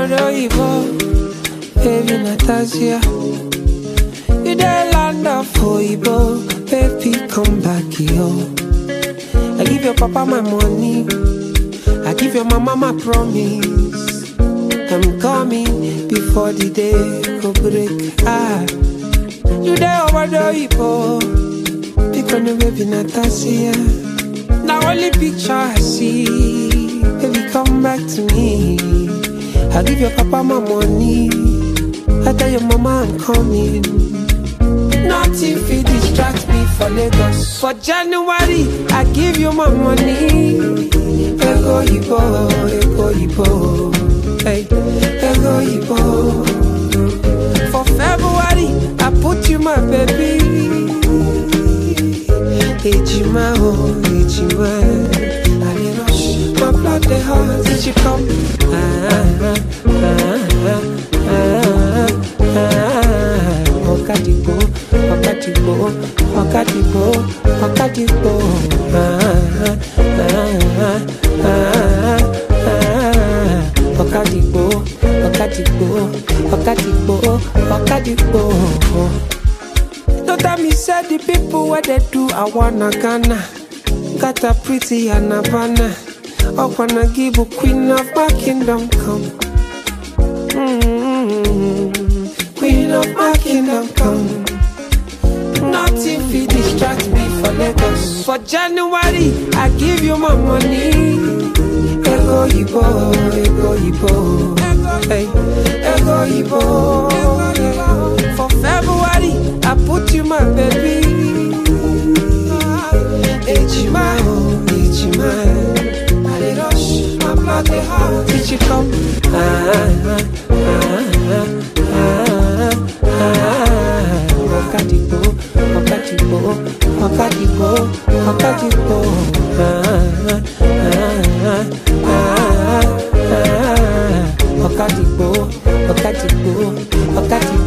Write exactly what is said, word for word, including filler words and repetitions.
Ibo, baby Natasha. You the land of Ibo, baby come back here. I give your papa my money, I give your mama my promise. I'm coming before the day go break. Ah, you there over the Ibo, pick on the baby Natasha. Now only picture I see, baby come back to me. I give your papa my money, I tell your mama I'm coming. Nothing fit distract me for Lagos. For January, I give you my money. Ego Ibo, Ego Ibo, hey, Ego Ibo. For February, I put you my baby. Ejima, oh, Ejima. I dey rush, my blood dey hot. Did you come? Ah, ah, ah, ah, ah, ah. Okadipo, Okadipo, Okadipo, Okadipo. Ah, ah, ah, ah. Okadipo, Okadipo, Okadipo, Okadipo. No tell me say the people where they do I wanna Ghana. Got a pretty and Havana. I wanna give a queen of my kingdom come. Mm-hmm. Queen of my kingdom come. Nothing fit distract me for Lagos. For January, I give you my money. Ego Ibo, Ego Ibo, hey, Ego Ibo. For February, I put you my baby. Ejima, oh, Ejima. I dey rush, my blood dey hot. Did you come? Ah, ah, ah, ah, ah. Okadipo, Okadipo, Okadipo, Okadipo. Ah, ah, ah, ah. Okadipo, Okadipo, Okadipo.